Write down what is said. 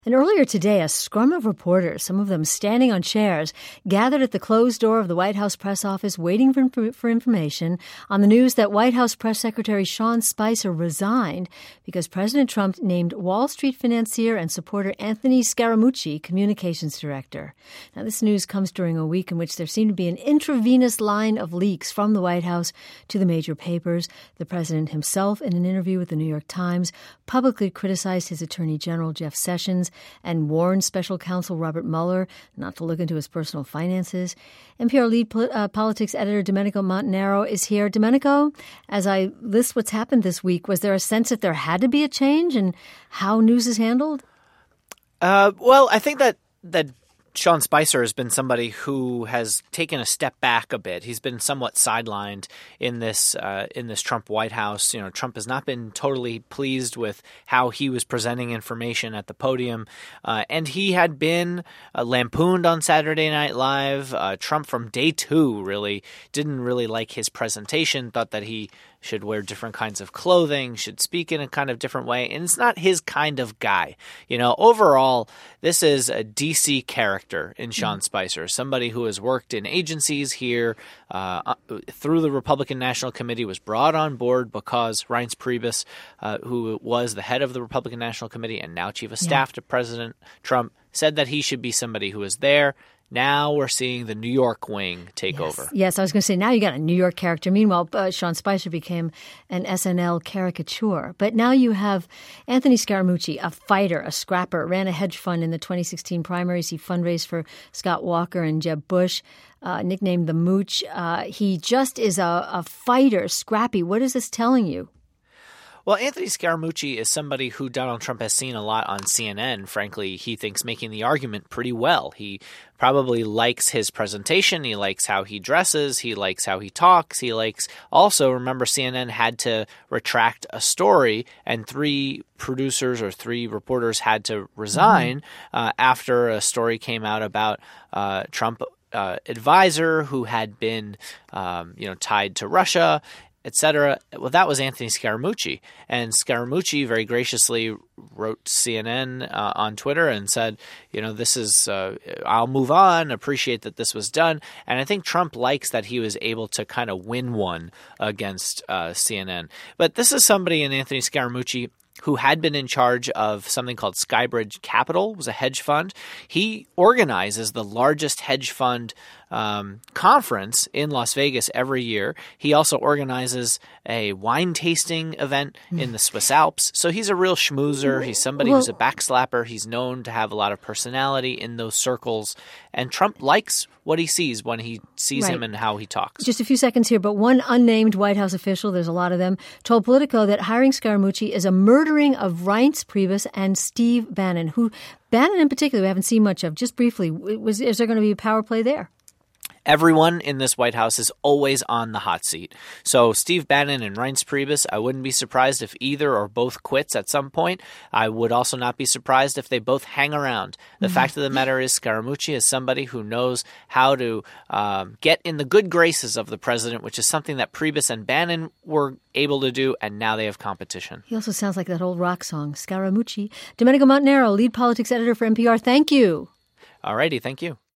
And earlier today, a scrum of reporters, some of them standing on chairs, gathered at the closed door of the White House press office waiting for information on the news that White House Press Secretary Sean Spicer resigned because President Trump named Wall Street financier and supporter Anthony Scaramucci communications director. Now, this news comes during a week in which there seemed to be an intravenous line of leaks from the White House to the major papers. The president himself, in an interview with the New York Times, publicly criticized his Attorney General Jeff Sessions and warned Special Counsel Robert Mueller not to look into his personal finances. NPR lead politics editor Domenico Montanaro is here. Domenico, as I list what's happened this week, was there a sense that there had to be a change in how news is handled? Well, I think that Sean Spicer has been somebody who has taken a step back a bit. He's been somewhat sidelined in this Trump White House. You know, Trump has not been totally pleased with how he was presenting information at the podium, and he had been lampooned on Saturday Night Live. Trump from day two really didn't really like his presentation, thought that he should wear different kinds of clothing, should speak in a kind of different way, and it's not his kind of guy. You know, overall, this is a DC character in Sean Spicer, somebody who has worked in agencies here through the Republican National Committee, was brought on board because Reince Priebus, who was the head of the Republican National Committee and now chief of staff to President Trump, said that he should be somebody who was there. Now we're seeing the New York wing take over. Yes, I was going to say, now you got a New York character. Meanwhile, Sean Spicer became an SNL caricature. But now you have Anthony Scaramucci, a fighter, a scrapper, ran a hedge fund in the 2016 primaries. He fundraised for Scott Walker and Jeb Bush, nicknamed the Mooch. He just is a fighter, scrappy. What is this telling you? Well, Anthony Scaramucci is somebody who Donald Trump has seen a lot on CNN. Frankly, he thinks making the argument pretty well. He probably likes his presentation. He likes how he dresses. He likes how he talks. He likes also, remember, CNN had to retract a story and three reporters had to resign after a story came out about Trump advisor who had been tied to Russia, etc. Well, that was Anthony Scaramucci. And Scaramucci very graciously wrote CNN on Twitter and said, this is, I'll move on, appreciate that this was done. And I think Trump likes that he was able to kind of win one against CNN. But this is somebody in Anthony Scaramucci who had been in charge of something called Skybridge Capital, was a hedge fund. He organizes the largest hedge fund conference in Las Vegas every year. He also organizes a wine tasting event in the Swiss Alps. So he's a real schmoozer. He's somebody who's a backslapper. He's known to have a lot of personality in those circles. And Trump likes what he sees when he sees him and how he talks. Just a few seconds here, but one unnamed White House official, there's a lot of them, told Politico that hiring Scaramucci is a murdering of Reince Priebus and Steve Bannon, who Bannon in particular we haven't seen much of. Just briefly, is there going to be a power play there? Everyone in this White House is always on the hot seat. So Steve Bannon and Reince Priebus, I wouldn't be surprised if either or both quits at some point. I would also not be surprised if they both hang around. The fact of the matter is Scaramucci is somebody who knows how to get in the good graces of the president, which is something that Priebus and Bannon were able to do, and now they have competition. He also sounds like that old rock song, Scaramucci. Domenico Montanaro, lead politics editor for NPR. Thank you. All righty, thank you.